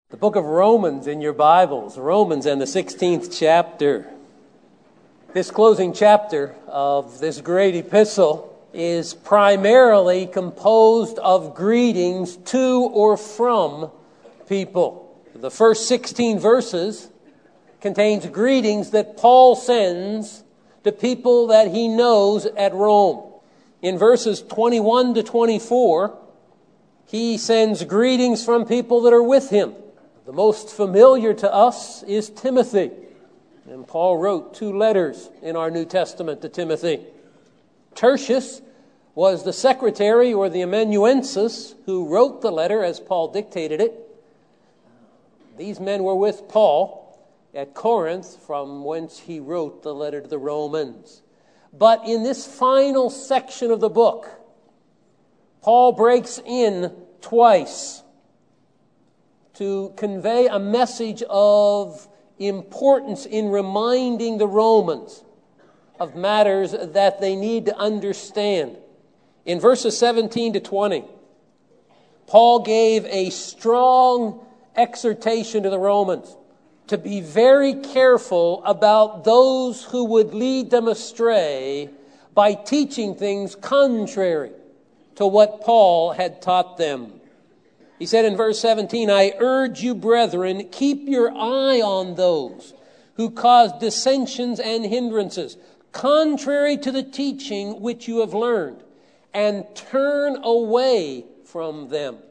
The book of Romans in your Bibles, Romans and the 16th chapter. This closing chapter of this great epistle is primarily composed of greetings to or from people. The first 16 verses contains greetings that Paul sends to people that he knows at Rome. In verses 21 to 24, he sends greetings from people that are with him. The most familiar to us is Timothy. And Paul wrote 2 letters in our New Testament to Timothy. Tertius was the secretary or the amanuensis who wrote the letter as Paul dictated it. These men were with Paul at Corinth, from whence he wrote the letter to the Romans. But in this final section of the book, Paul breaks in twice to convey a message of importance in reminding the Romans of matters that they need to understand. In verses 17 to 20, Paul gave a strong exhortation to the Romans to be very careful about those who would lead them astray by teaching things contrary to what Paul had taught them. He said in verse 17, "I urge you, brethren, keep your eye on those who cause dissensions and hindrances, contrary to the teaching which you have learned, and turn away from them."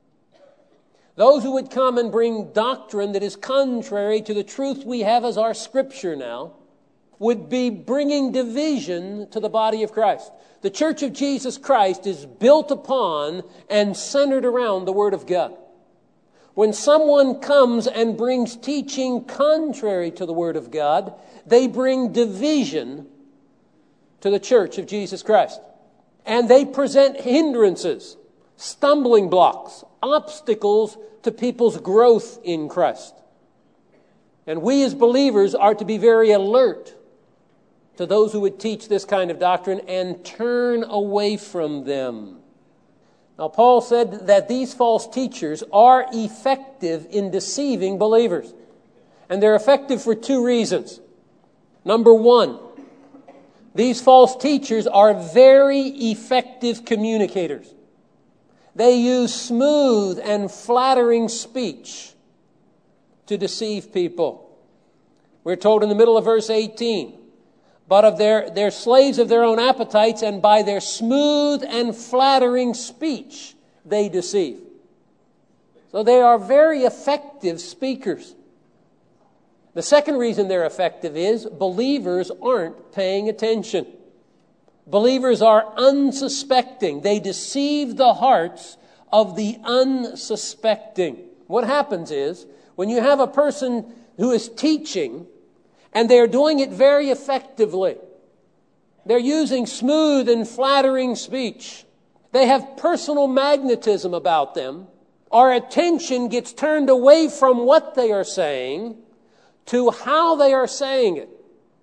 Those who would come and bring doctrine that is contrary to the truth we have as our Scripture now would be bringing division to the body of Christ. The Church of Jesus Christ is built upon and centered around the Word of God. When someone comes and brings teaching contrary to the Word of God, they bring division to the Church of Jesus Christ. And they present hindrances, stumbling blocks, obstacles to people's growth in Christ. And we as believers are to be very alert to those who would teach this kind of doctrine and turn away from them. Now, Paul said that these false teachers are effective in deceiving believers. And they're effective for 2 reasons. Number 1, these false teachers are very effective communicators. They use smooth and flattering speech to deceive people. We're told in the middle of verse 18, "But of they're slaves of their own appetites, and by their smooth and flattering speech they deceive." So they are very effective speakers. The second reason they're effective is believers aren't paying attention. Believers are unsuspecting. They deceive the hearts of the unsuspecting. What happens is, when you have a person who is teaching, and they're doing it very effectively, they're using smooth and flattering speech, they have personal magnetism about them, our attention gets turned away from what they are saying to how they are saying it,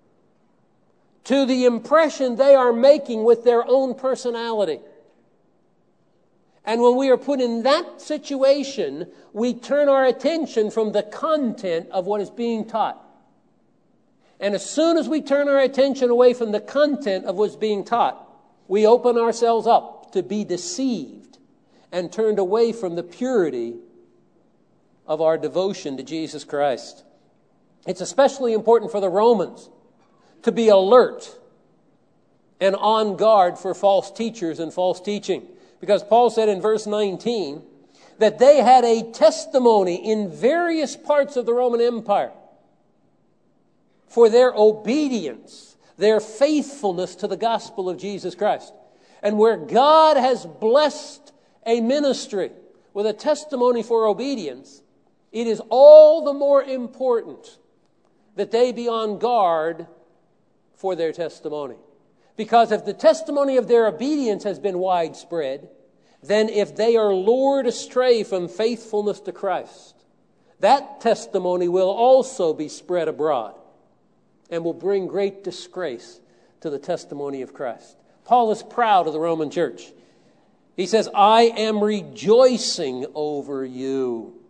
to the impression they are making with their own personality. And when we are put in that situation, we turn our attention from the content of what is being taught. And as soon as we turn our attention away from the content of what's being taught, we open ourselves up to be deceived and turned away from the purity of our devotion to Jesus Christ. It's especially important for the Romans to be alert and on guard for false teachers and false teaching. Because Paul said in verse 19 that they had a testimony in various parts of the Roman Empire for their obedience, their faithfulness to the gospel of Jesus Christ. And where God has blessed a ministry with a testimony for obedience, it is all the more important that they be on guard for their testimony. Because if the testimony of their obedience has been widespread, then if they are lured astray from faithfulness to Christ, that testimony will also be spread abroad and will bring great disgrace to the testimony of Christ. Paul is proud of the Roman church. He says, "I am rejoicing over you."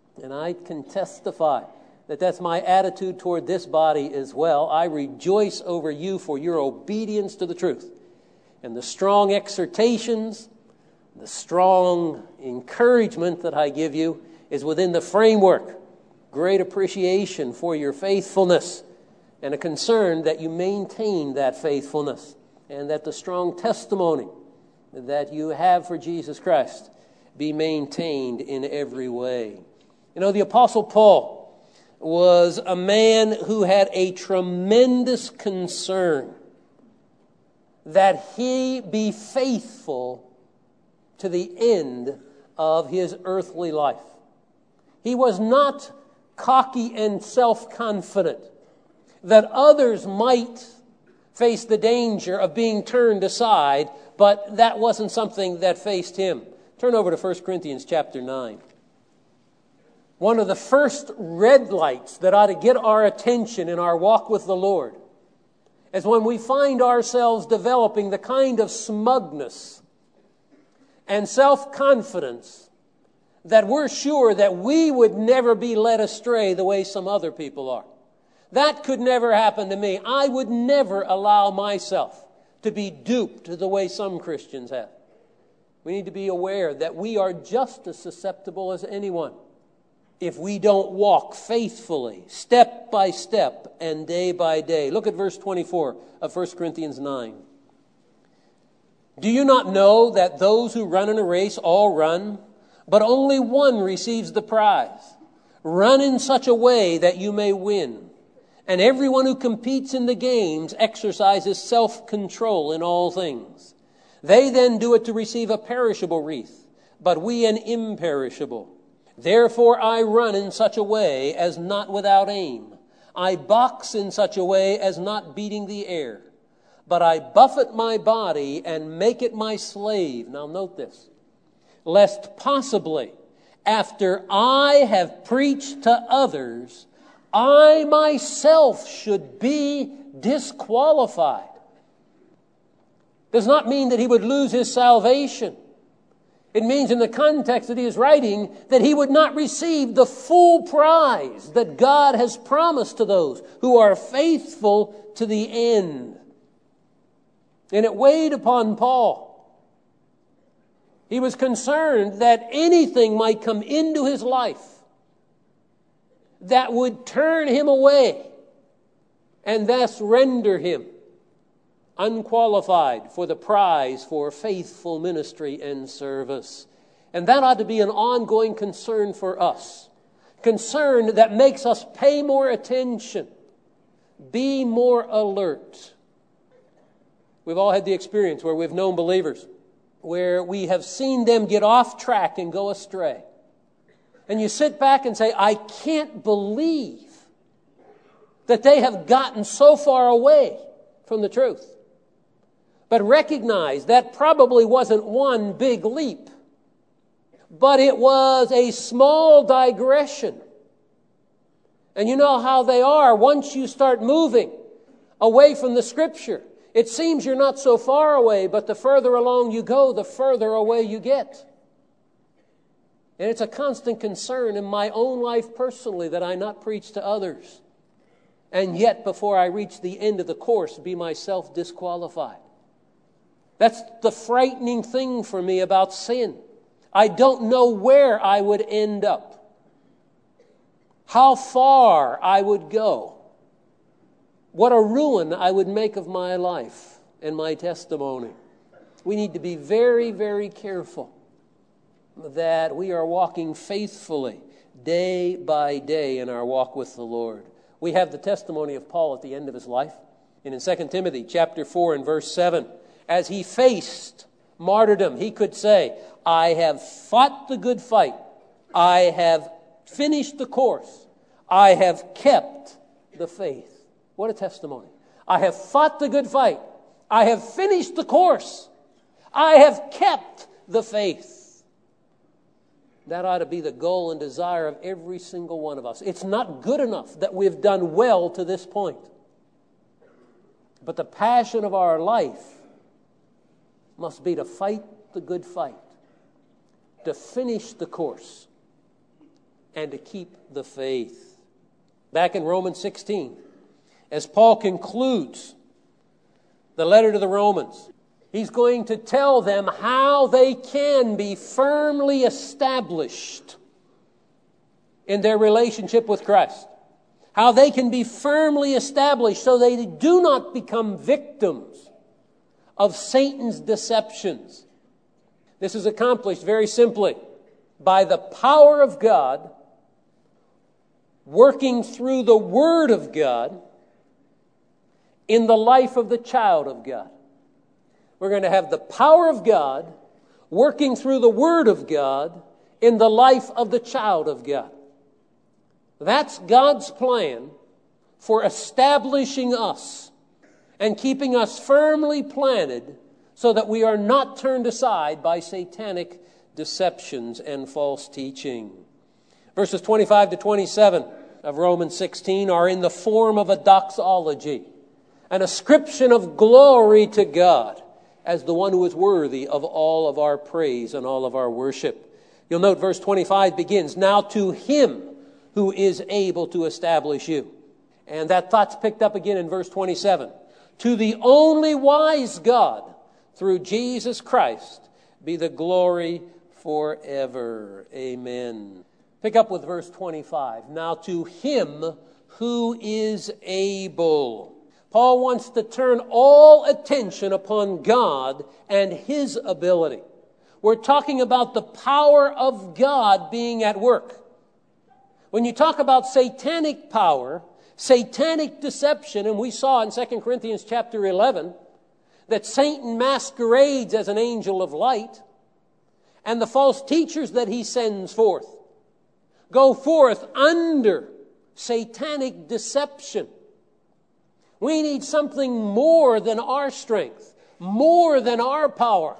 And I can testify that that's my attitude toward this body as well. I rejoice over you for your obedience to the truth. And the strong exhortations, the strong encouragement that I give you is within the framework. Great appreciation for your faithfulness and a concern that you maintain that faithfulness and that the strong testimony that you have for Jesus Christ be maintained in every way. You know, the Apostle Paul was a man who had a tremendous concern that he be faithful to the end of his earthly life. He was not cocky and self-confident that others might face the danger of being turned aside, but that wasn't something that faced him. Turn over to 1 Corinthians chapter 9. One of the first red lights that ought to get our attention in our walk with the Lord is when we find ourselves developing the kind of smugness and self-confidence that we're sure that we would never be led astray the way some other people are. That could never happen to me. I would never allow myself to be duped the way some Christians have. We need to be aware that we are just as susceptible as anyone if we don't walk faithfully, step by step and day by day. Look at verse 24 of 1 Corinthians 9. Do you not know that those who run in a race all run, but only one receives the prize? Run in such a way that you may win. And everyone who competes in the games exercises self-control in all things. They then do it to receive a perishable wreath, but we an imperishable. Therefore I run in such a way as not without aim. I box in such a way as not beating the air. But I buffet my body and make it my slave. Now note this. Lest possibly, after I have preached to others, I myself should be disqualified. Does not mean that he would lose his salvation. It means in the context that he is writing that he would not receive the full prize that God has promised to those who are faithful to the end. And it weighed upon Paul. He was concerned that anything might come into his life that would turn him away and thus render him unqualified for the prize for faithful ministry and service. And that ought to be an ongoing concern for us. Concern that makes us pay more attention, be more alert. We've all had the experience where we've known believers, where we have seen them get off track and go astray. And you sit back and say, I can't believe that they have gotten so far away from the truth. But recognize that probably wasn't one big leap, but it was a small digression. And you know how they are. Once you start moving away from the Scripture, it seems you're not so far away, but the further along you go, the further away you get. And it's a constant concern in my own life personally that I not preach to others, and yet before I reach the end of the course, be myself disqualified. That's the frightening thing for me about sin. I don't know where I would end up, how far I would go, what a ruin I would make of my life and my testimony. We need to be very, very careful that we are walking faithfully day by day in our walk with the Lord. We have the testimony of Paul at the end of his life. And in 2 Timothy chapter 4 and verse 7, as he faced martyrdom, he could say, I have fought the good fight. I have finished the course. I have kept the faith. What a testimony. I have fought the good fight. I have finished the course. I have kept the faith. That ought to be the goal and desire of every single one of us. It's not good enough that we've done well to this point. But the passion of our life must be to fight the good fight, to finish the course, and to keep the faith. Back in Romans 16, as Paul concludes the letter to the Romans, he's going to tell them how they can be firmly established in their relationship with Christ. How they can be firmly established so they do not become victims of Satan's deceptions. This is accomplished very simply by the power of God working through the Word of God in the life of the child of God. We're going to have the power of God working through the Word of God in the life of the child of God. That's God's plan for establishing us and keeping us firmly planted so that we are not turned aside by satanic deceptions and false teaching. Verses 25 to 27 of Romans 16 are in the form of a doxology, an ascription of glory to God as the one who is worthy of all of our praise and all of our worship. You'll note verse 25 begins, "Now to him who is able to establish you." And that thought's picked up again in verse 27. "To the only wise God, through Jesus Christ, be the glory forever." Amen. Pick up with verse 25. "Now to him who is able." Paul wants to turn all attention upon God and his ability. We're talking about the power of God being at work. When you talk about satanic power, satanic deception, and we saw in 2 Corinthians chapter 11 that Satan masquerades as an angel of light, and the false teachers that he sends forth go forth under satanic deception. We need something more than our strength, more than our power,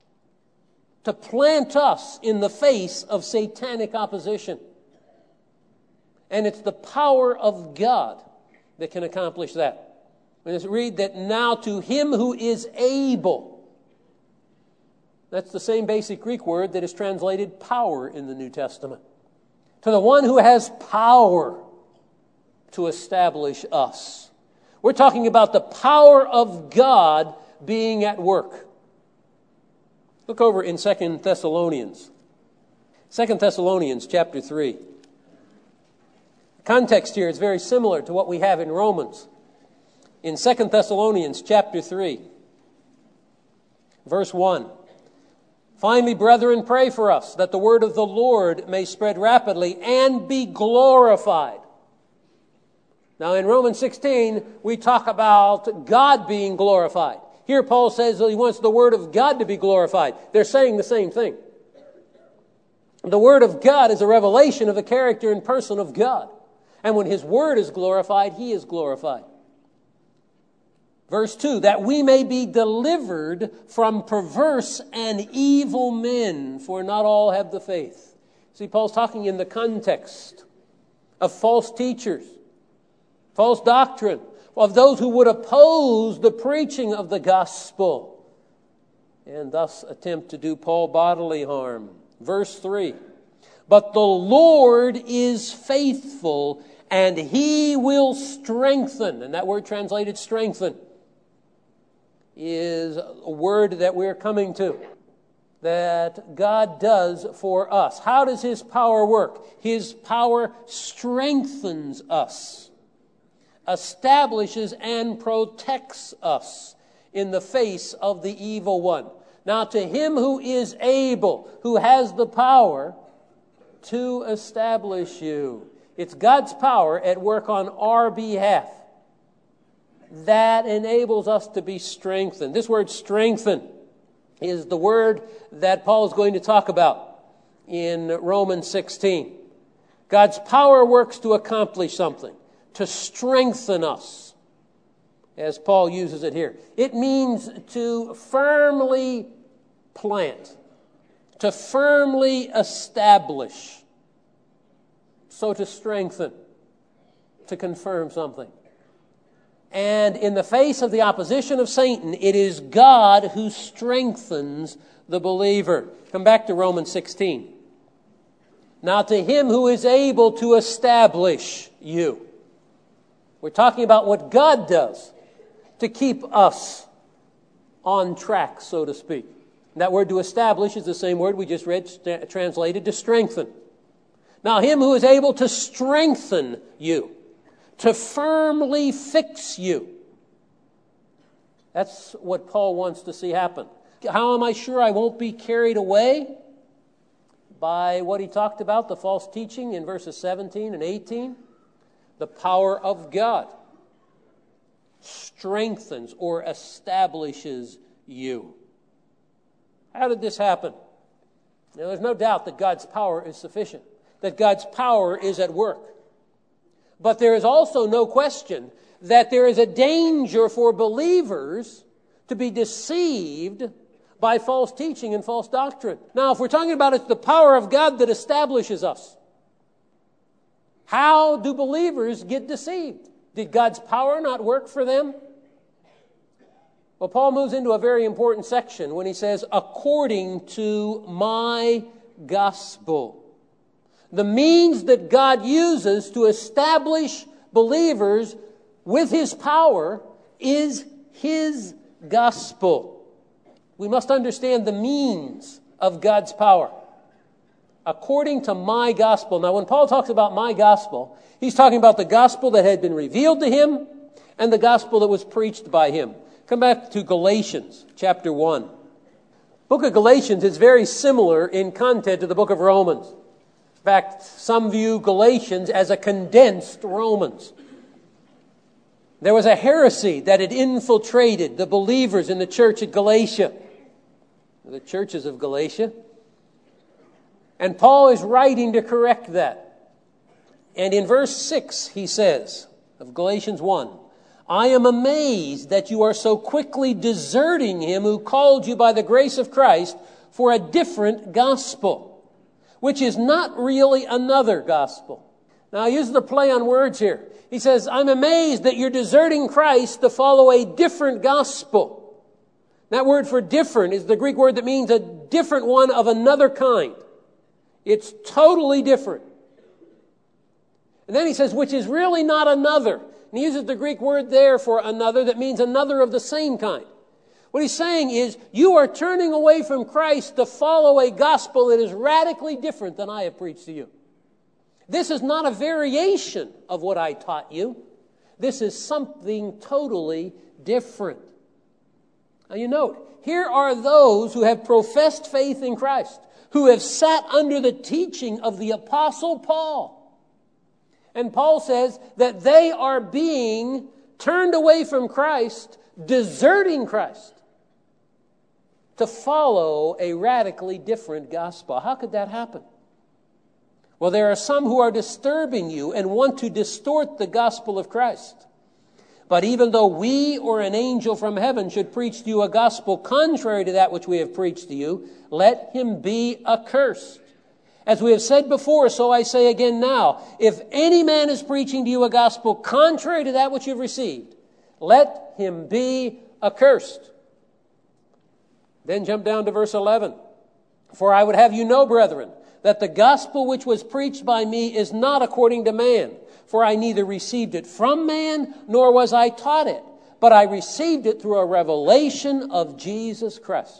to plant us in the face of satanic opposition. And it's the power of God that can accomplish that. Let's read that "now to him who is able." That's the same basic Greek word that is translated power in the New Testament. To the one who has power to establish us. We're talking about the power of God being at work. Look over in 2 Thessalonians. 2 Thessalonians chapter 3. Context here is very similar to what we have in Romans. In 2 Thessalonians chapter 3, verse 1. "Finally, brethren, pray for us, that the word of the Lord may spread rapidly and be glorified." Now in Romans 16, we talk about God being glorified. Here Paul says that he wants the word of God to be glorified. They're saying the same thing. The word of God is a revelation of the character and person of God. And when his word is glorified, he is glorified. Verse 2, "That we may be delivered from perverse and evil men, for not all have the faith." See, Paul's talking in the context of false teachers, false doctrine, of those who would oppose the preaching of the gospel and thus attempt to do Paul bodily harm. Verse 3, "But the Lord is faithful, and he will strengthen." And that word translated strengthen is a word that we're coming to, that God does for us. How does his power work? His power strengthens us, establishes and protects us in the face of the evil one. Now to him who is able, who has the power to establish you. It's God's power at work on our behalf that enables us to be strengthened. This word strengthen is the word that Paul is going to talk about in Romans 16. God's power works to accomplish something, to strengthen us, as Paul uses it here. It means to firmly plant, to firmly establish. So to strengthen, to confirm something. And in the face of the opposition of Satan, it is God who strengthens the believer. Come back to Romans 16. Now to him who is able to establish you. We're talking about what God does to keep us on track, so to speak. And that word to establish is the same word we just read, translated to strengthen. Now him who is able to strengthen you, to firmly fix you. That's what Paul wants to see happen. How am I sure I won't be carried away by what he talked about, the false teaching in verses 17 and 18? The power of God strengthens or establishes you. How did this happen? Now, there's no doubt that God's power is sufficient, that God's power is at work. But there is also no question that there is a danger for believers to be deceived by false teaching and false doctrine. Now, if we're talking about it's the power of God that establishes us, how do believers get deceived? Did God's power not work for them? Well, Paul moves into a very important section when he says, according to my gospel. The means that God uses to establish believers with his power is his gospel. We must understand the means of God's power. According to my gospel. Now, when Paul talks about my gospel, he's talking about the gospel that had been revealed to him and the gospel that was preached by him. Come back to Galatians chapter 1. Book of Galatians is very similar in content to the book of Romans. In fact, some view Galatians as a condensed Romans. There was a heresy that had infiltrated the believers in the church at Galatia, the churches of Galatia. And Paul is writing to correct that. And in verse 6, he says, of Galatians 1, I am amazed that you are so quickly deserting him who called you by the grace of Christ for a different gospel, which is not really another gospel. Now, he uses the play on words here. He says, I'm amazed that you're deserting Christ to follow a different gospel. That word for different is the Greek word that means a different one of another kind. It's totally different. And then he says, which is really not another. And he uses the Greek word there for another that means another of the same kind. What he's saying is, you are turning away from Christ to follow a gospel that is radically different than I have preached to you. This is not a variation of what I taught you. This is something totally different. Now you note, here are those who have professed faith in Christ, who have sat under the teaching of the Apostle Paul. And Paul says that they are being turned away from Christ, deserting Christ, to follow a radically different gospel. How could that happen? Well, there are some who are disturbing you and want to distort the gospel of Christ. But even though we or an angel from heaven should preach to you a gospel contrary to that which we have preached to you, let him be accursed. As we have said before, so I say again now, if any man is preaching to you a gospel contrary to that which you've received, let him be accursed. Then jump down to verse 11. For I would have you know, brethren, that the gospel which was preached by me is not according to man. For I neither received it from man, nor was I taught it, but I received it through a revelation of Jesus Christ.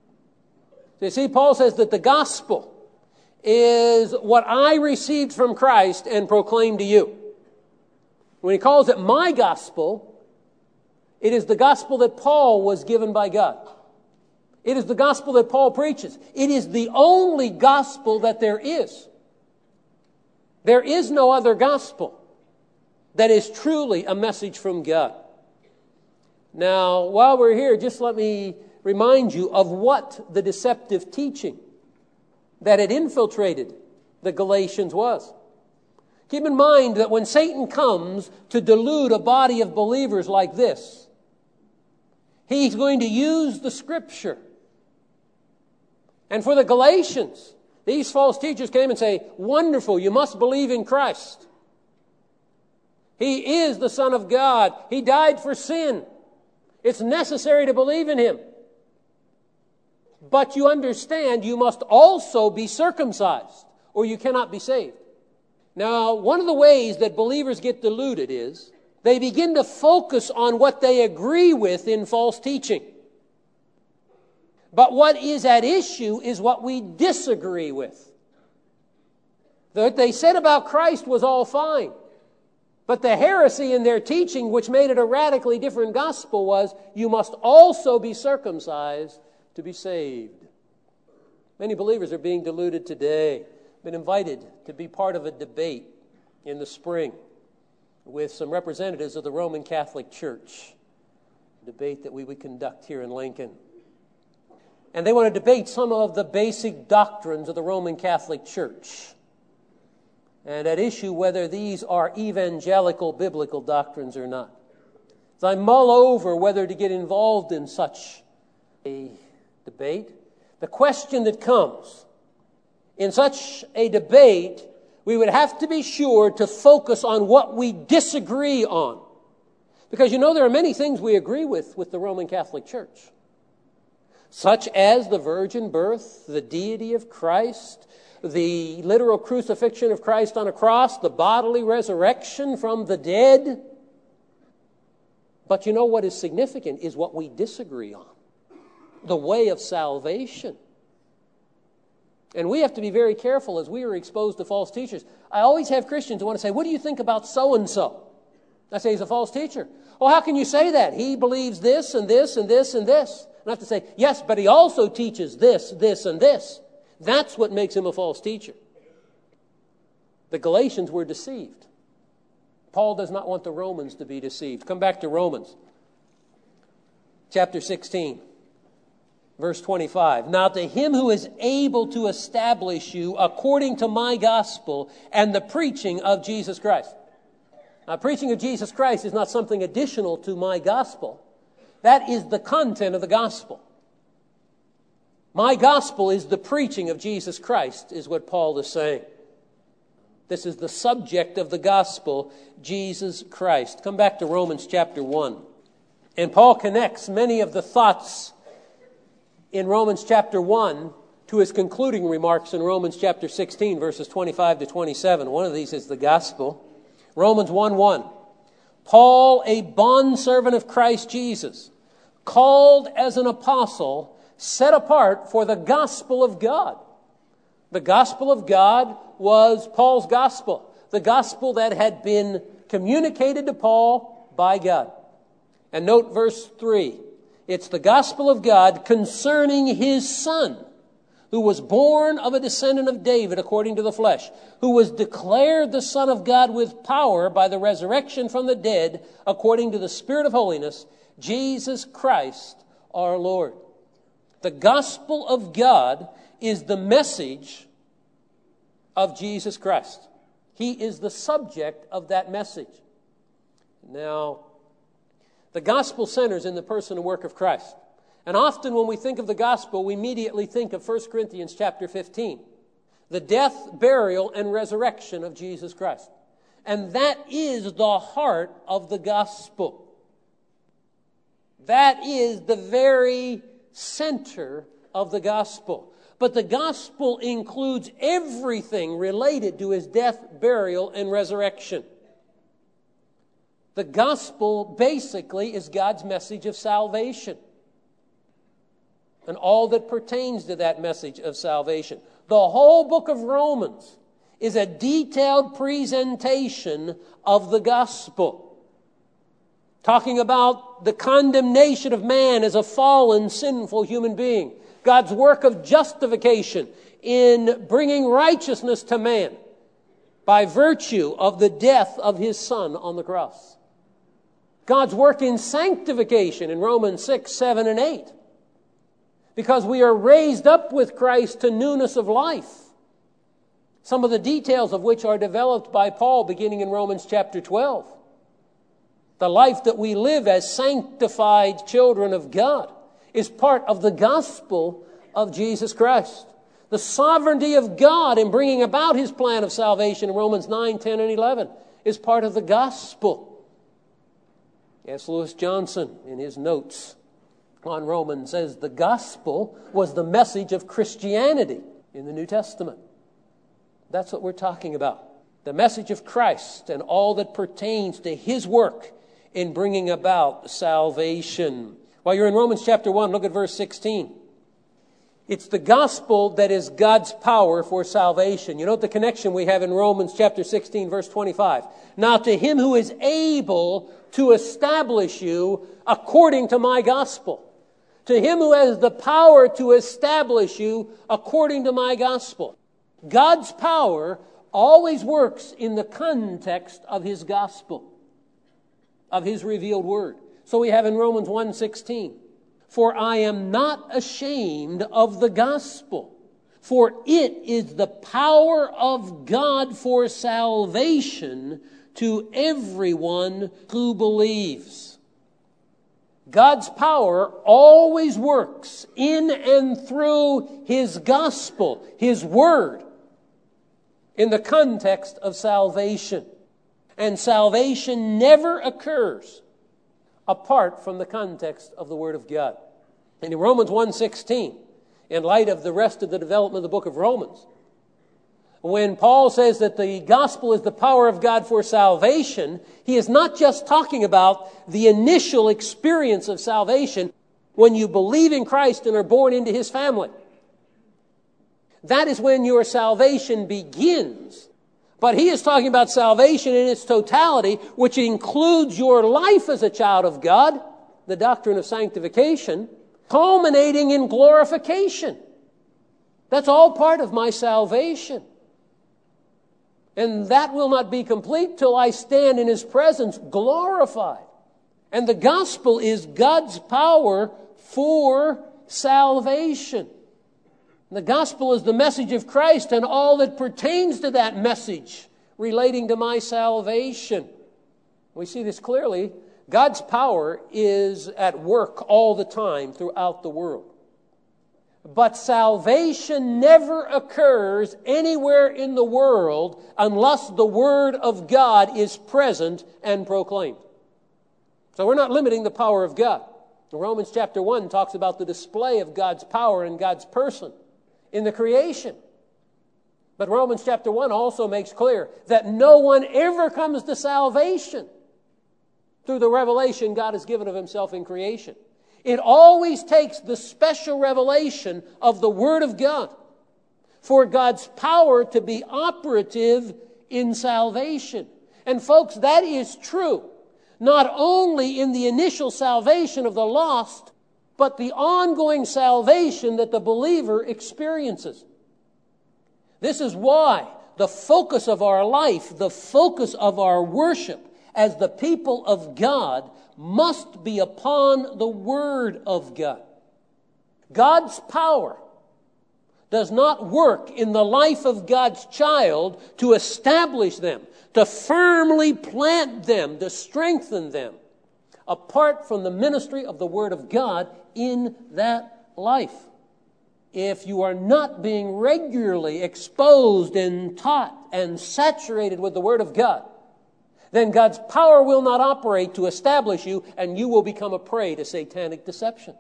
So you see, Paul says that the gospel is what I received from Christ and proclaimed to you. When he calls it my gospel, it is the gospel that Paul was given by God. It is the gospel that Paul preaches. It is the only gospel that there is. There is no other gospel that is truly a message from God. Now, while we're here, just let me remind you of what the deceptive teaching that had infiltrated the Galatians was. Keep in mind that when Satan comes to delude a body of believers like this, he's going to use the Scripture. And for the Galatians, these false teachers came and say, wonderful, you must believe in Christ. He is the Son of God. He died for sin. It's necessary to believe in him. But you understand, you must also be circumcised. or you cannot be saved. Now, one of the ways that believers get deluded is they begin to focus on what they agree with in false teaching. But what is at issue is what we disagree with. What they said about Christ was all fine. But the heresy in their teaching, which made it a radically different gospel, was you must also be circumcised to be saved. Many believers are being deluded today. I've been invited to be part of a debate in the spring with some representatives of the Roman Catholic Church, a debate that we would conduct here in Lincoln. And they want to debate some of the basic doctrines of the Roman Catholic Church, and at issue whether these are evangelical biblical doctrines or not. As I mull over whether to get involved in such a debate, the question that comes in such a debate, we would have to be sure to focus on what we disagree on. Because there are many things we agree with the Roman Catholic Church, such as the virgin birth, the deity of Christ, the literal crucifixion of Christ on a cross, the bodily resurrection from the dead. But what is significant is what we disagree on, the way of salvation. And we have to be very careful as we are exposed to false teachers. I always have Christians who want to say, what do you think about so-and-so? I say, he's a false teacher. Oh, how can you say that? He believes this and this and this and this. And I have to say, yes, but he also teaches this, this, and this. That's what makes him a false teacher. The Galatians were deceived. Paul does not want the Romans to be deceived. Come back to Romans chapter 16. Verse 25, now to him who is able to establish you according to my gospel and the preaching of Jesus Christ. Now, preaching of Jesus Christ is not something additional to my gospel. That is the content of the gospel. My gospel is the preaching of Jesus Christ, is what Paul is saying. This is the subject of the gospel, Jesus Christ. Come back to Romans chapter 1. And Paul connects many of the thoughts in Romans chapter 1 to his concluding remarks in Romans chapter 16, verses 25 to 27. One of these is the gospel. Romans 1:1. Paul, a bondservant of Christ Jesus, called as an apostle, set apart for the gospel of God. The gospel of God was Paul's gospel, the gospel that had been communicated to Paul by God. And note verse 3. It's the gospel of God concerning his Son, who was born of a descendant of David according to the flesh, who was declared the Son of God with power by the resurrection from the dead according to the Spirit of holiness, Jesus Christ our Lord. The gospel of God is the message of Jesus Christ. He is the subject of that message. Now, the gospel centers in the person and work of Christ. And often when we think of the gospel, we immediately think of 1 Corinthians chapter 15, the death, burial, and resurrection of Jesus Christ. And that is the heart of the gospel. That is the very center of the gospel. But the gospel includes everything related to his death, burial, and resurrection. The gospel basically is God's message of salvation and all that pertains to that message of salvation. The whole book of Romans is a detailed presentation of the gospel, talking about the condemnation of man as a fallen, sinful human being, God's work of justification in bringing righteousness to man by virtue of the death of his Son on the cross. God's work in sanctification in Romans 6, 7, and 8. Because we are raised up with Christ to newness of life. Some of the details of which are developed by Paul beginning in Romans chapter 12. The life that we live as sanctified children of God is part of the gospel of Jesus Christ. The sovereignty of God in bringing about his plan of salvation in Romans 9, 10, and 11 is part of the gospel. S. Lewis Johnson, in his notes on Romans, says the gospel was the message of Christianity in the New Testament. That's what we're talking about. The message of Christ and all that pertains to His work in bringing about salvation. While you're in Romans chapter 1, look at verse 16. It's the gospel that is God's power for salvation. You note the connection we have in Romans chapter 16, verse 25. Now to Him who is able to establish you according to my gospel. To Him who has the power to establish you according to my gospel. God's power always works in the context of His gospel, of His revealed word. So we have in Romans 1:16, for I am not ashamed of the gospel, for it is the power of God for salvation to everyone who believes. God's power always works in and through His gospel, His word, in the context of salvation. And salvation never occurs apart from the context of the Word of God. And in Romans 1:16, in light of the rest of the development of the book of Romans, when Paul says that the gospel is the power of God for salvation, he is not just talking about the initial experience of salvation when you believe in Christ and are born into His family. That is when your salvation begins. But he is talking about salvation in its totality, which includes your life as a child of God, the doctrine of sanctification, culminating in glorification. That's all part of my salvation. And that will not be complete till I stand in His presence glorified. And the gospel is God's power for salvation. The gospel is the message of Christ and all that pertains to that message relating to my salvation. We see this clearly. God's power is at work all the time throughout the world. But salvation never occurs anywhere in the world unless the Word of God is present and proclaimed. So we're not limiting the power of God. Romans chapter 1 talks about the display of God's power and God's person in the creation. But Romans chapter 1 also makes clear that no one ever comes to salvation through the revelation God has given of Himself in creation. It always takes the special revelation of the Word of God for God's power to be operative in salvation. And folks, that is true, not only in the initial salvation of the lost, but the ongoing salvation that the believer experiences. This is why the focus of our life, the focus of our worship as the people of God must be upon the Word of God. God's power does not work in the life of God's child to establish them, to firmly plant them, to strengthen them, apart from the ministry of the Word of God in that life. If you are not being regularly exposed and taught and saturated with the Word of God, then God's power will not operate to establish you, and you will become a prey to satanic deception.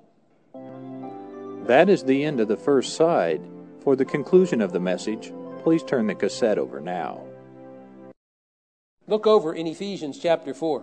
That is the end of the first side. For the conclusion of the message, please turn the cassette over now. Look over in Ephesians chapter 4.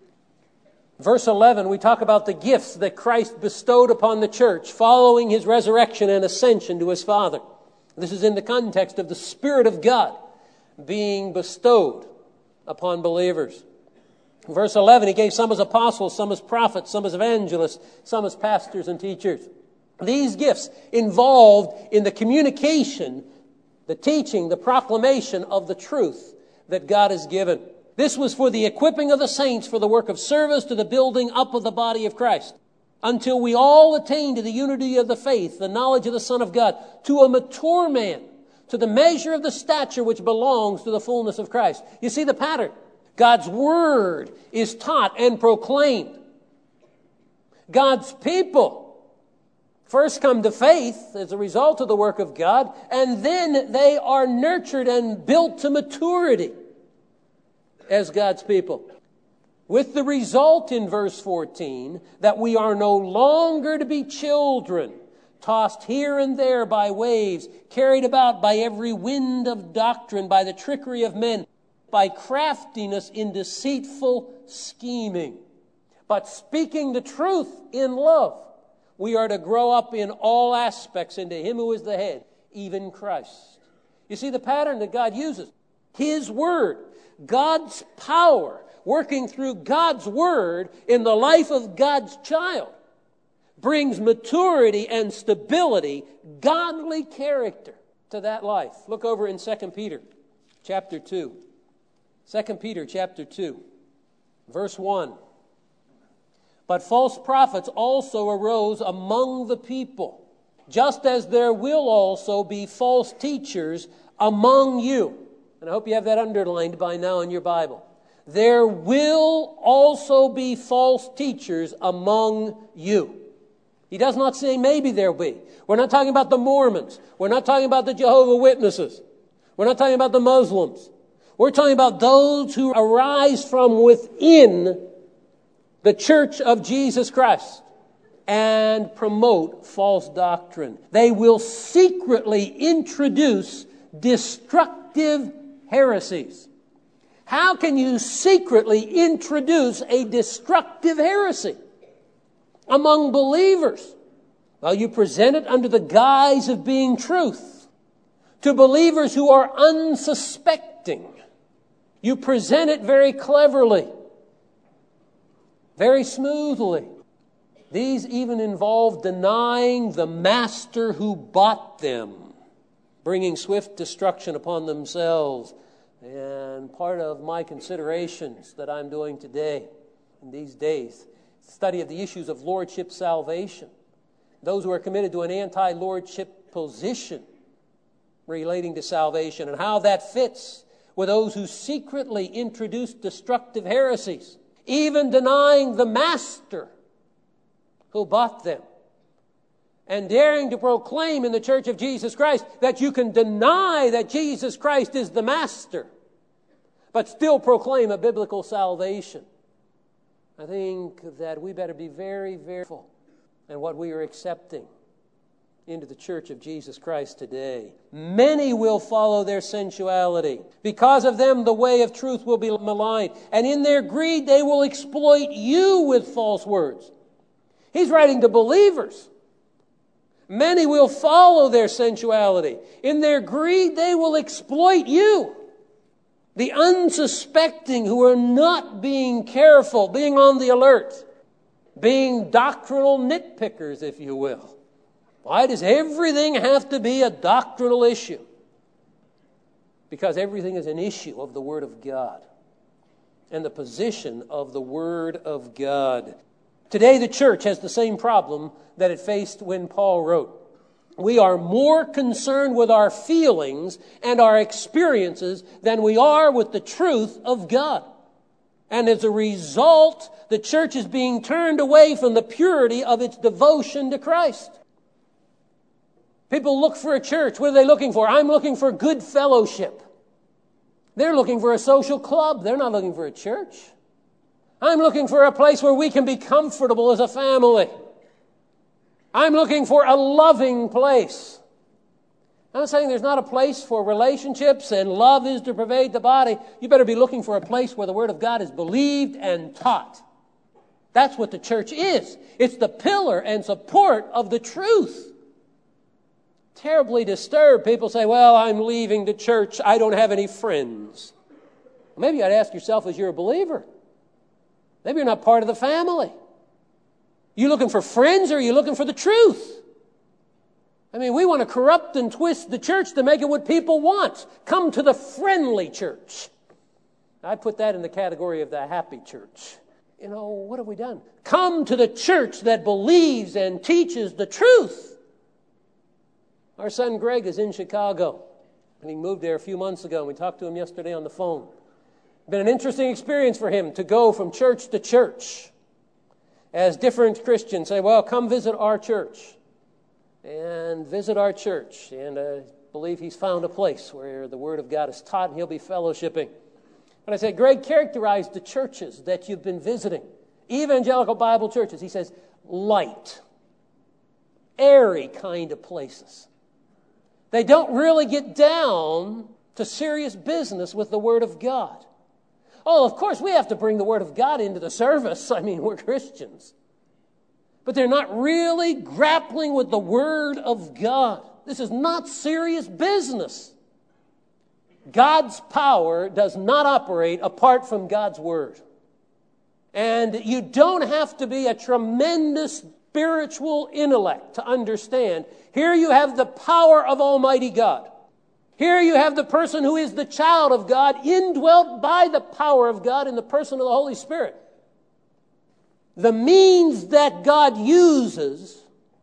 Verse 11, we talk about the gifts that Christ bestowed upon the church following His resurrection and ascension to His Father. This is in the context of the Spirit of God being bestowed upon believers. Verse 11, He gave some as apostles, some as prophets, some as evangelists, some as pastors and teachers. These gifts involved in the communication, the teaching, the proclamation of the truth that God has given. This was for the equipping of the saints for the work of service to the building up of the body of Christ, until we all attain to the unity of the faith, the knowledge of the Son of God, to a mature man, to the measure of the stature which belongs to the fullness of Christ. You see the pattern. God's Word is taught and proclaimed. God's people first come to faith as a result of the work of God, and then they are nurtured and built to maturity as God's people. With the result in verse 14 that we are no longer to be children, tossed here and there by waves, carried about by every wind of doctrine, by the trickery of men, by craftiness in deceitful scheming. But speaking the truth in love, we are to grow up in all aspects into Him who is the head, even Christ. You see the pattern that God uses. His Word, God's power, working through God's Word in the life of God's child, brings maturity and stability, godly character to that life. Look over in 2 Peter chapter 2. 2 Peter chapter 2, verse 1. But false prophets also arose among the people, just as there will also be false teachers among you. And I hope you have that underlined by now in your Bible. There will also be false teachers among you. He does not say maybe there will be. We're not talking about the Mormons. We're not talking about the Jehovah's Witnesses. We're not talking about the Muslims. We're talking about those who arise from within the Church of Jesus Christ and promote false doctrine. They will secretly introduce destructive heresies. How can you secretly introduce a destructive heresy among believers? Well, you present it under the guise of being truth to believers who are unsuspecting. You present it very cleverly, very smoothly. These even involve denying the master who bought them, bringing swift destruction upon themselves. And part of my considerations that I'm doing today, in these days, study of the issues of lordship salvation. Those who are committed to an anti-lordship position relating to salvation and how that fits with those who secretly introduce destructive heresies, even denying the master who bought them, and daring to proclaim in the Church of Jesus Christ that you can deny that Jesus Christ is the master, but still proclaim a biblical salvation. I think that we better be very, very careful in what we are accepting into the Church of Jesus Christ today. Many will follow their sensuality. Because of them, the way of truth will be maligned. And in their greed, they will exploit you with false words. He's writing to believers. Many will follow their sensuality. In their greed, they will exploit you. The unsuspecting who are not being careful, being on the alert, being doctrinal nitpickers, if you will. Why does everything have to be a doctrinal issue? Because everything is an issue of the Word of God and the position of the Word of God. Today, the church has the same problem that it faced when Paul wrote. We are more concerned with our feelings and our experiences than we are with the truth of God. And as a result, the church is being turned away from the purity of its devotion to Christ. People look for a church. What are they looking for? I'm looking for good fellowship. They're looking for a social club. They're not looking for a church. I'm looking for a place where we can be comfortable as a family. I'm looking for a loving place. I'm not saying there's not a place for relationships and love is to pervade the body. You better be looking for a place where the Word of God is believed and taught. That's what the church is. It's the pillar and support of the truth. Terribly disturbed. People say, well, I'm leaving the church. I don't have any friends. Maybe you'd ask yourself, as you're a believer, maybe you're not part of the family. You looking for friends or are you looking for the truth? I mean, we want to corrupt and twist the church to make it what people want. Come to the friendly church. I put that in the category of the happy church. You know, what have we done? Come to the church that believes and teaches the truth. Our son Greg is in Chicago, and he moved there a few months ago, and we talked to him yesterday on the phone. It's been an interesting experience for him to go from church to church as different Christians say, well, come visit our church, and visit our church. And I believe he's found a place where the Word of God is taught, and he'll be fellowshipping. But I said, Greg, characterize the churches that you've been visiting, evangelical Bible churches. He says, light. airy kind of places. They don't really get down to serious business with the Word of God. Oh, of course, we have to bring the Word of God into the service. I mean, we're Christians. But they're not really grappling with the Word of God. This is not serious business. God's power does not operate apart from God's Word. And you don't have to be a tremendous spiritual intellect to understand. Here you have the power of Almighty God. Here you have the person who is the child of God, indwelt by the power of God in the person of the Holy Spirit. The means that God uses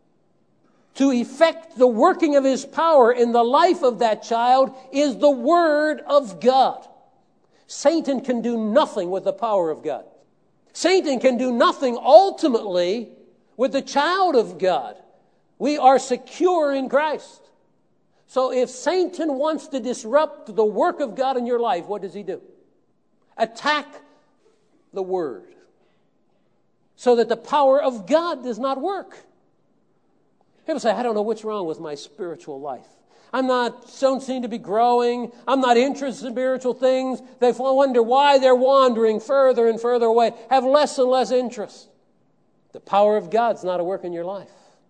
to effect the working of His power in the life of that child is the Word of God. Satan can do nothing with the power of God. Satan can do nothing ultimately with the child of God. We are secure in Christ. So if Satan wants to disrupt the work of God in your life, what does he do? Attack the Word so that the power of God does not work. People say, I don't know what's wrong with my spiritual life. Don't seem to be growing. I'm not interested in spiritual things. They wonder why they're wandering further and further away, have less and less interest. The power of God's not at work in your life.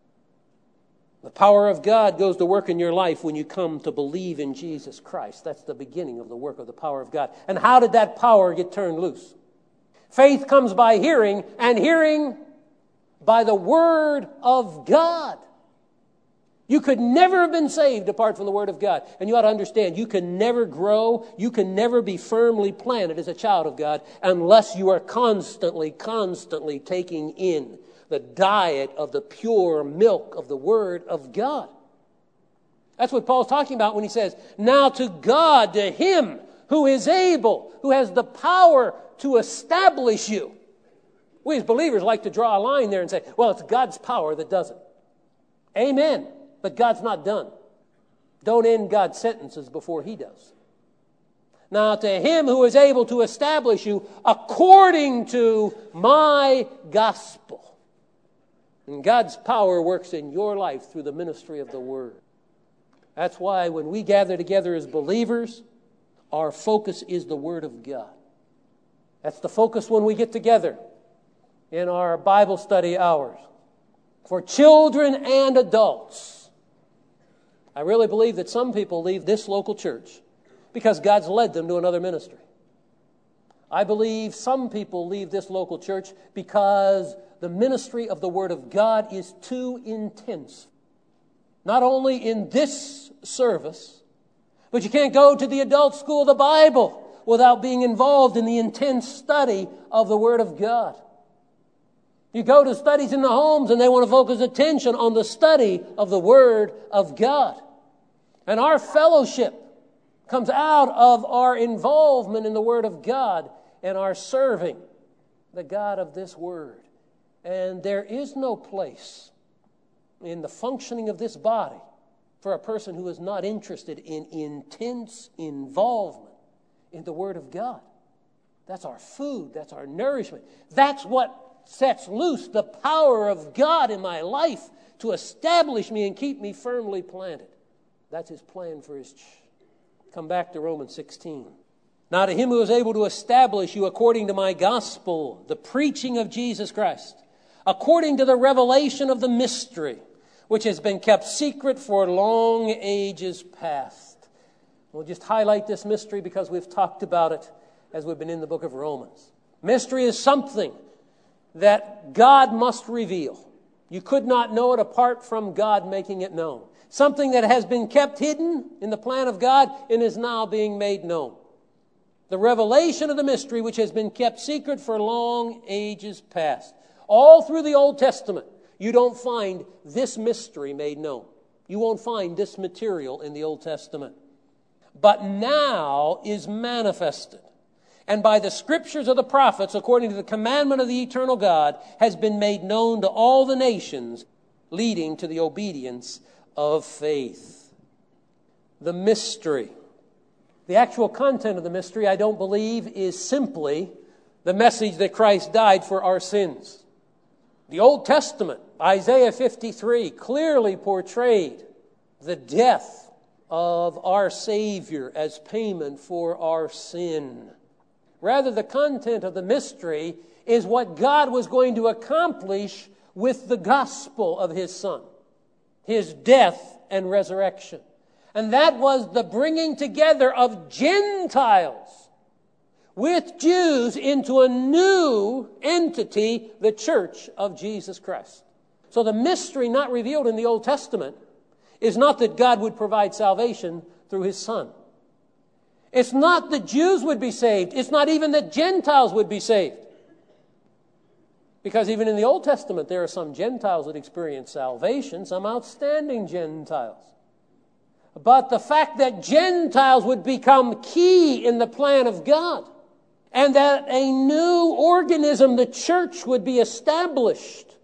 The power of God goes to work in your life when you come to believe in Jesus Christ. That's the beginning of the work of the power of God. And how did that power get turned loose? Faith comes by hearing, and hearing by the Word of God. You could never have been saved apart from the Word of God. And you ought to understand, you can never grow, you can never be firmly planted as a child of God unless you are constantly taking in the diet of the pure milk of the Word of God. That's what Paul's talking about when he says, now to God, to Him who is able, who has the power to establish you. We as believers like to draw a line there and say, well, it's God's power that does it. Amen. But God's not done. Don't end God's sentences before He does. Now to Him who is able to establish you according to my gospel. And God's power works in your life through the ministry of the Word. That's why when we gather together as believers, our focus is the Word of God. That's the focus when we get together in our Bible study hours. For children and adults. I really believe that some people leave this local church because God's led them to another ministry. I believe some people leave this local church because the ministry of the Word of God is too intense. Not only in this service, but you can't go to the adult school of the Bible without being involved in the intense study of the Word of God. You go to studies in the homes and they want to focus attention on the study of the Word of God. And our fellowship comes out of our involvement in the Word of God and our serving the God of this Word. And there is no place in the functioning of this body for a person who is not interested in intense involvement in the Word of God. That's our food. That's our nourishment. That's what sets loose the power of God in my life to establish me and keep me firmly planted. That's His plan for His church. Come back to Romans 16. Now to Him who is able to establish you according to my gospel, the preaching of Jesus Christ, according to the revelation of the mystery, which has been kept secret for long ages past. We'll just highlight this mystery because we've talked about it as we've been in the book of Romans. Mystery is something that God must reveal. You could not know it apart from God making it known. Something that has been kept hidden in the plan of God and is now being made known. The revelation of the mystery which has been kept secret for long ages past. All through the Old Testament, you don't find this mystery made known. You won't find this material in the Old Testament. But now is manifested. And by the scriptures of the prophets, according to the commandment of the eternal God, has been made known to all the nations, leading to the obedience of faith. The mystery. The actual content of the mystery, I don't believe, is simply the message that Christ died for our sins. The Old Testament, Isaiah 53, clearly portrayed the death of our Savior as payment for our sin. Rather, the content of the mystery is what God was going to accomplish with the gospel of His Son, His death and resurrection. And that was the bringing together of Gentiles with Jews into a new entity, the church of Jesus Christ. So the mystery not revealed in the Old Testament is not that God would provide salvation through His Son. It's not that Jews would be saved. It's not even that Gentiles would be saved. Because even in the Old Testament, there are some Gentiles that experience salvation, some outstanding Gentiles. But the fact that Gentiles would become key in the plan of God, and that a new organism, the church, would be established,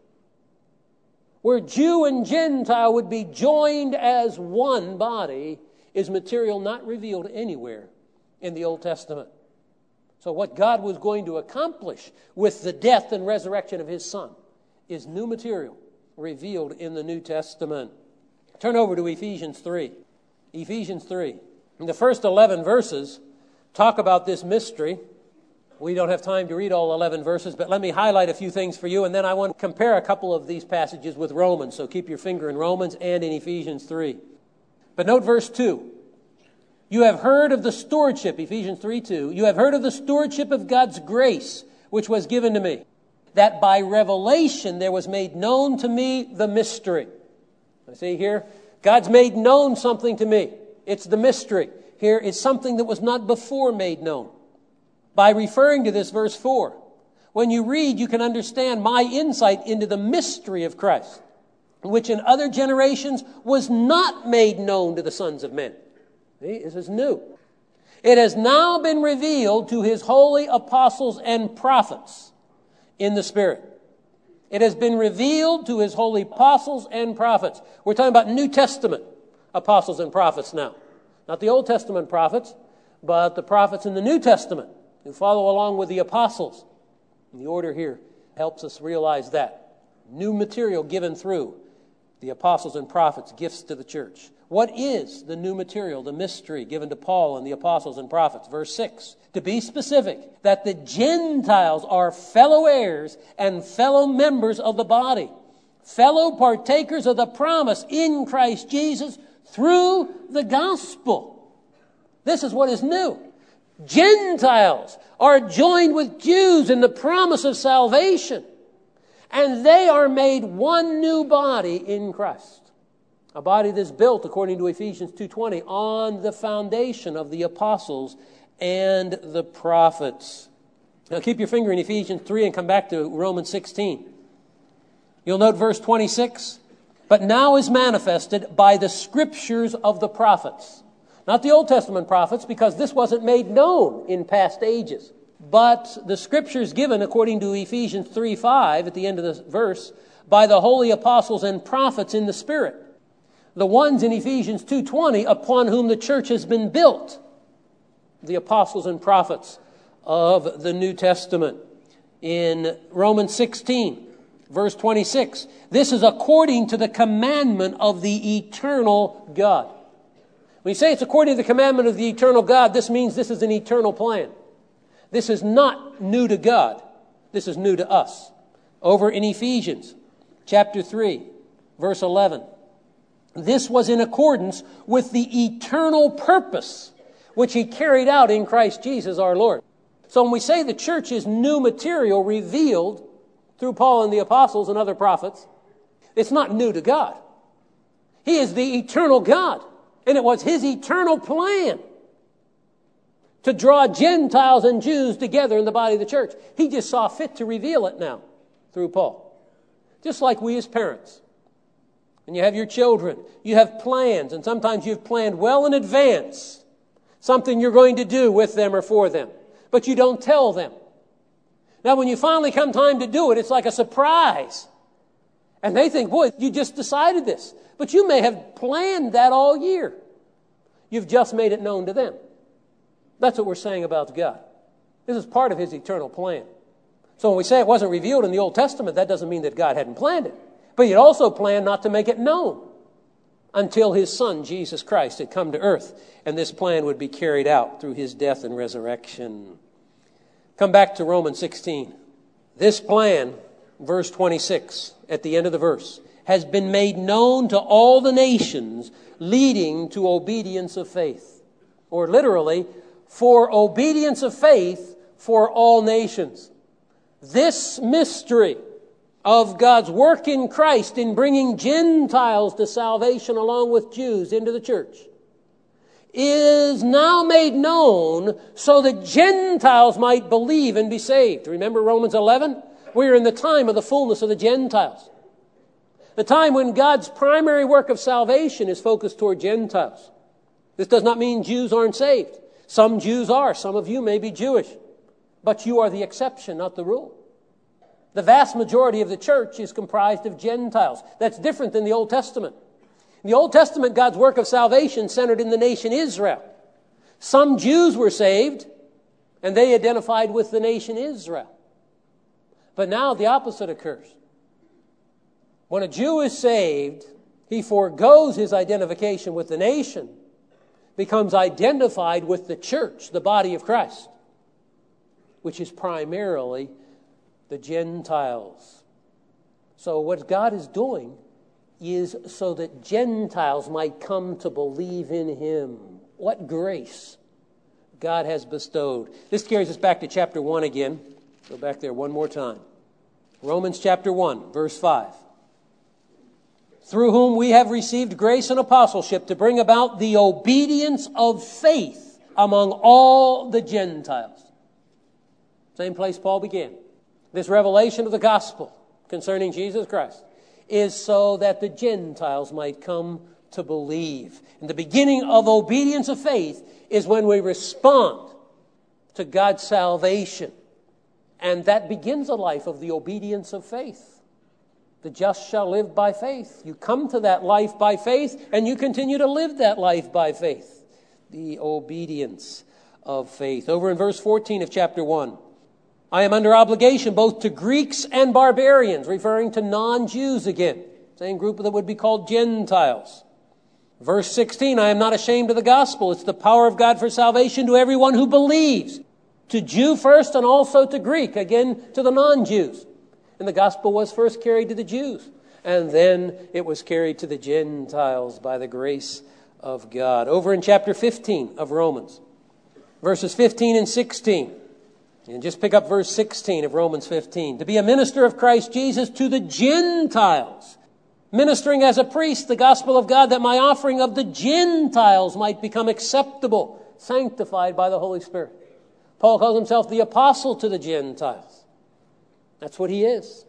where Jew and Gentile would be joined as one body, is material not revealed anywhere in the Old Testament. So what God was going to accomplish with the death and resurrection of His Son is new material revealed in the New Testament. Turn over to Ephesians 3. Ephesians 3. And the first 11 verses talk about this mystery. We don't have time to read all 11 verses, but let me highlight a few things for you, and then I want to compare a couple of these passages with Romans. So keep your finger in Romans and in Ephesians 3. But note verse 2. You have heard of the stewardship, Ephesians 3:2. You have heard of the stewardship of God's grace, which was given to me, that by revelation there was made known to me the mystery. See here, God's made known something to me. It's the mystery. Here is something that was not before made known. By referring to this, verse 4, when you read, you can understand my insight into the mystery of Christ, which in other generations was not made known to the sons of men. See, this is new. It has now been revealed to His holy apostles and prophets in the Spirit. It has been revealed to His holy apostles and prophets. We're talking about New Testament apostles and prophets now. Not the Old Testament prophets, but the prophets in the New Testament who follow along with the apostles. And the order here helps us realize that. New material given through the apostles and prophets, gifts to the church. What is the new material, the mystery given to Paul and the apostles and prophets? Verse 6, to be specific, that the Gentiles are fellow heirs and fellow members of the body, fellow partakers of the promise in Christ Jesus through the gospel. This is what is new. Gentiles are joined with Jews in the promise of salvation, and they are made one new body in Christ. A body that's built, according to Ephesians 2:20, on the foundation of the apostles and the prophets. Now keep your finger in Ephesians 3 and come back to Romans 16. You'll note verse 26. But now is manifested by the scriptures of the prophets. Not the Old Testament prophets, because this wasn't made known in past ages. But the scriptures given, according to Ephesians 3:5, at the end of this verse, by the holy apostles and prophets in the Spirit. The ones in Ephesians 2:20 upon whom the church has been built. The apostles and prophets of the New Testament. In Romans 16, verse 26, this is according to the commandment of the eternal God. When you say it's according to the commandment of the eternal God, this means this is an eternal plan. This is not new to God. This is new to us. Over in Ephesians chapter 3, verse 11. This was in accordance with the eternal purpose which He carried out in Christ Jesus our Lord. So when we say the church is new material revealed through Paul and the apostles and other prophets, it's not new to God. He is the eternal God. And it was His eternal plan to draw Gentiles and Jews together in the body of the church. He just saw fit to reveal it now through Paul. Just like we as parents. And you have your children. You have plans, and sometimes you've planned well in advance something you're going to do with them or for them. But you don't tell them. Now, when you finally come time to do it, it's like a surprise. And they think, boy, you just decided this. But you may have planned that all year. You've just made it known to them. That's what we're saying about God. This is part of His eternal plan. So when we say it wasn't revealed in the Old Testament, that doesn't mean that God hadn't planned it. But He had also planned not to make it known until His Son, Jesus Christ, had come to earth, and this plan would be carried out through His death and resurrection. Come back to Romans 16. This plan, verse 26, at the end of the verse, has been made known to all the nations, leading to obedience of faith. Or literally, for obedience of faith for all nations. This mystery of God's work in Christ in bringing Gentiles to salvation along with Jews into the church is now made known so that Gentiles might believe and be saved. Remember Romans 11? We are in the time of the fullness of the Gentiles. The time when God's primary work of salvation is focused toward Gentiles. This does not mean Jews aren't saved. Some Jews are. Some of you may be Jewish. But you are the exception, not the rule. The vast majority of the church is comprised of Gentiles. That's different than the Old Testament. In the Old Testament, God's work of salvation centered in the nation Israel. Some Jews were saved, and they identified with the nation Israel. But now the opposite occurs. When a Jew is saved, he forgoes his identification with the nation, becomes identified with the church, the body of Christ, which is primarily the Gentiles. So what God is doing is so that Gentiles might come to believe in Him. What grace God has bestowed. This carries us back to chapter 1 again. Go back there one more time. Romans chapter 1, verse 5. Through whom we have received grace and apostleship to bring about the obedience of faith among all the Gentiles. Same place Paul began. This revelation of the gospel concerning Jesus Christ is so that the Gentiles might come to believe. And the beginning of obedience of faith is when we respond to God's salvation. And that begins a life of the obedience of faith. The just shall live by faith. You come to that life by faith, and you continue to live that life by faith. The obedience of faith. Over in verse 14 of chapter 1. I am under obligation both to Greeks and barbarians, referring to non-Jews again. Same group that would be called Gentiles. Verse 16, I am not ashamed of the gospel. It's the power of God for salvation to everyone who believes. To Jew first and also to Greek, again to the non-Jews. And the gospel was first carried to the Jews. And then it was carried to the Gentiles by the grace of God. Over in chapter 15 of Romans, verses 15 and 16. And just pick up verse 16 of Romans 15. To be a minister of Christ Jesus to the Gentiles, ministering as a priest the gospel of God, that my offering of the Gentiles might become acceptable, sanctified by the Holy Spirit. Paul calls himself the apostle to the Gentiles. That's what he is.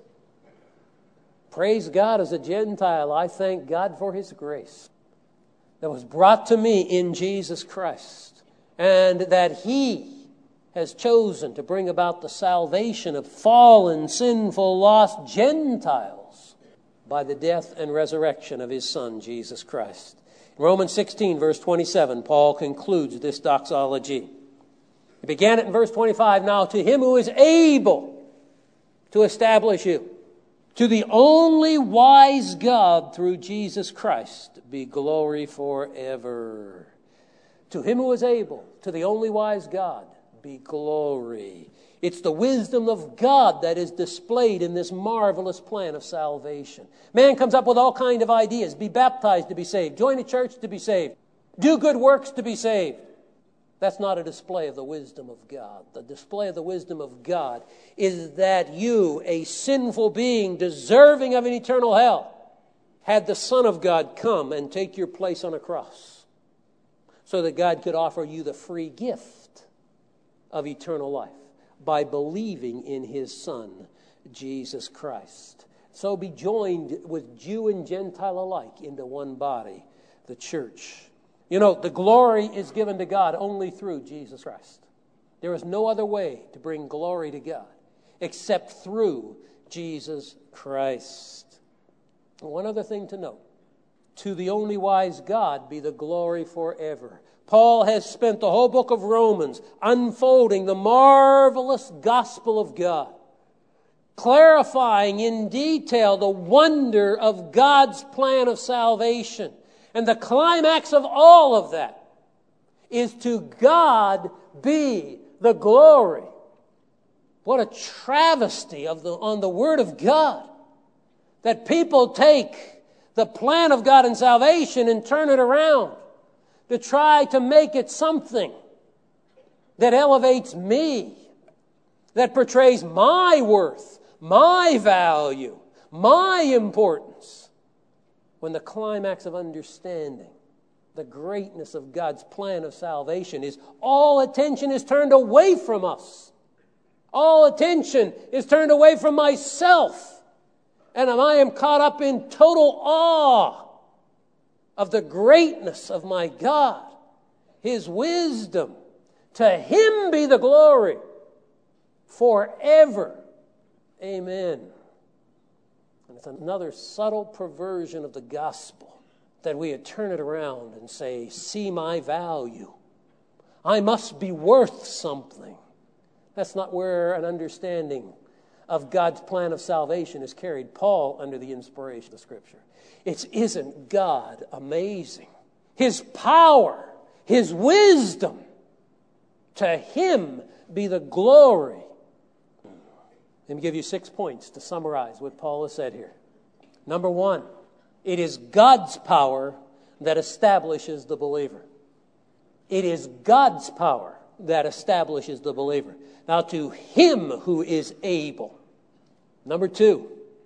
Praise God, as a Gentile, I thank God for His grace that was brought to me in Jesus Christ, and that He has chosen to bring about the salvation of fallen, sinful, lost Gentiles by the death and resurrection of His Son, Jesus Christ. In Romans 16, verse 27, Paul concludes this doxology. He began it in verse 25. Now to Him who is able to establish you, to the only wise God through Jesus Christ, be glory forever. To Him who is able, to the only wise God, be glory. It's the wisdom of God that is displayed in this marvelous plan of salvation. Man comes up with all kinds of ideas. Be baptized to be saved. Join a church to be saved. Do good works to be saved. That's not a display of the wisdom of God. The display of the wisdom of God is that you, a sinful being deserving of an eternal hell, had the Son of God come and take your place on a cross so that God could offer you the free gift of eternal life by believing in His Son, Jesus Christ. So be joined with Jew and Gentile alike into one body, the church. You know, the glory is given to God only through Jesus Christ. There is no other way to bring glory to God except through Jesus Christ. One other thing to note. To the only wise God be the glory forever. Paul has spent the whole book of Romans unfolding the marvelous gospel of God. clarifying in detail the wonder of God's plan of salvation. And the climax of all of that is to God be the glory. What a travesty on the Word of God, that people take the plan of God in salvation and turn it around to try to make it something that elevates me, that portrays my worth, my value, my importance, when the climax of understanding the greatness of God's plan of salvation is all attention is turned away from us. All attention is turned away from myself. And I am caught up in total awe of the greatness of my God, His wisdom. To Him be the glory forever. Amen. And it's another subtle perversion of the gospel that we turn it around and say, see my value. I must be worth something. That's not where an understanding of God's plan of salvation is carried Paul under the inspiration of Scripture. Isn't God amazing? His power, His wisdom. To Him be the glory. Let me give you 6 points to summarize what Paul has said here. Number 1, it is God's power that establishes the believer. It is God's power that establishes the believer. Now, to Him who is able. Number 2,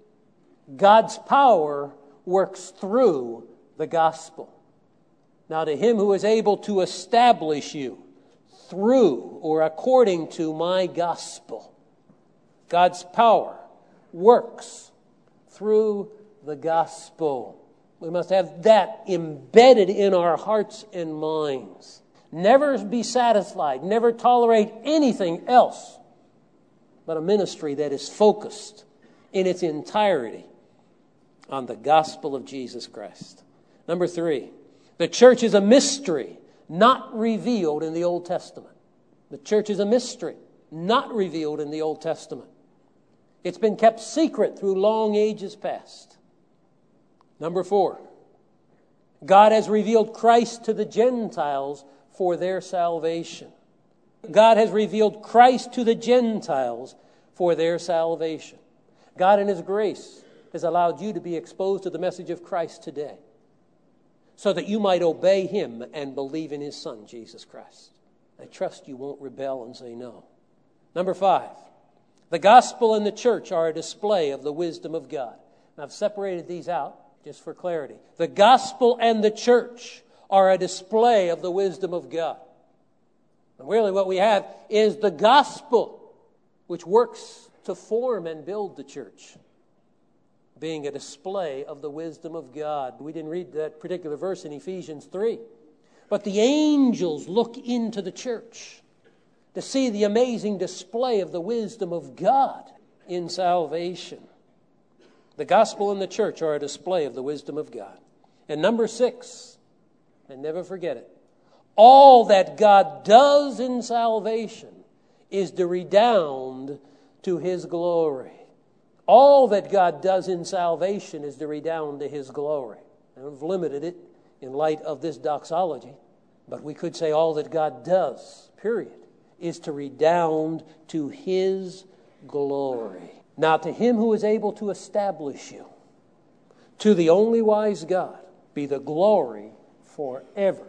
God's power works through the gospel. Now, to Him who is able to establish you through or according to my gospel. God's power works through the gospel. We must have that embedded in our hearts and minds. Never be satisfied, never tolerate anything else but a ministry that is focused in its entirety on the gospel of Jesus Christ. Number 3, the church is a mystery not revealed in the Old Testament. The church is a mystery not revealed in the Old Testament. It's been kept secret through long ages past. Number 4, God has revealed Christ to the Gentiles for their salvation. God has revealed Christ to the Gentiles for their salvation. God in His grace has allowed you to be exposed to the message of Christ today so that you might obey Him and believe in His Son, Jesus Christ. I trust you won't rebel and say no. Number 5, the gospel and the church are a display of the wisdom of God. Now, I've separated these out just for clarity. The gospel and the church are a display of the wisdom of God. And really what we have is the gospel, which works to form and build the church, being a display of the wisdom of God. We didn't read that particular verse in Ephesians 3. But the angels look into the church to see the amazing display of the wisdom of God in salvation. The gospel and the church are a display of the wisdom of God. And number 6, and never forget it, all that God does in salvation is to redound to His glory. All that God does in salvation is to redound to His glory. And I've limited it in light of this doxology, but we could say all that God does, period, is to redound to His glory. Now, to Him who is able to establish you, to the only wise God, be the glory forever.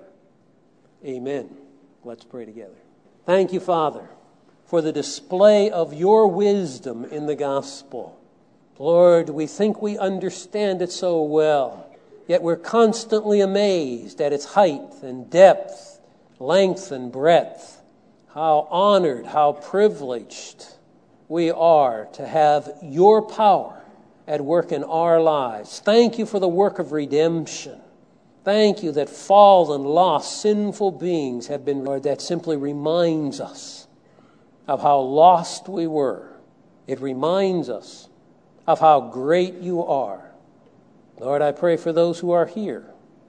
Amen. Let's pray together. Thank you, Father, for the display of your wisdom in the gospel. Lord, we think we understand it so well, yet we're constantly amazed at its height and depth, length and breadth. How honored, how privileged we are to have your power at work in our lives. Thank you for the work of redemption. Thank you that fallen, lost, sinful beings have been, Lord, that simply reminds us of how lost we were. It reminds us of how great you are. Lord, I pray for those who are here,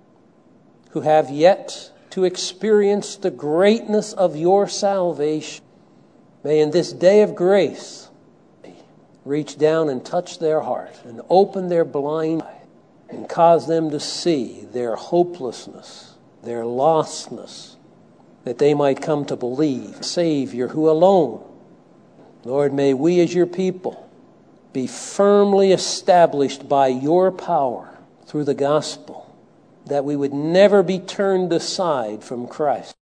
who have yet to experience the greatness of your salvation. May in this day of grace, reach down and touch their heart and open their blind eye and cause them to see their hopelessness, their lostness, that they might come to believe Savior who alone. Lord, may we as your people be firmly established by your power through the gospel, that we would never be turned aside from Christ.